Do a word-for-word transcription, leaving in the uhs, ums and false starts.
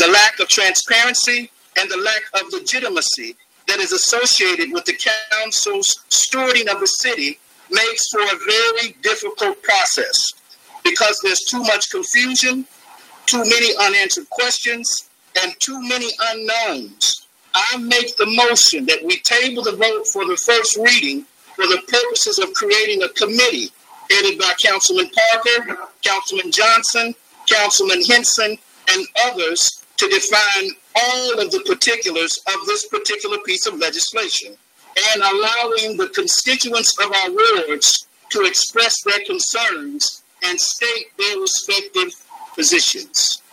the lack of transparency, and the lack of legitimacy that is associated with the council's stewarding of the city makes for a very difficult process because there's too much confusion, too many unanswered questions, and too many unknowns. I make the motion that we table the vote for the first reading for the purposes of creating a committee headed by Councilman Parker, Councilman Johnson, Councilman Henson, and others to define all of the particulars of this particular piece of legislation and allowing the constituents of our wards to express their concerns and state their respective positions.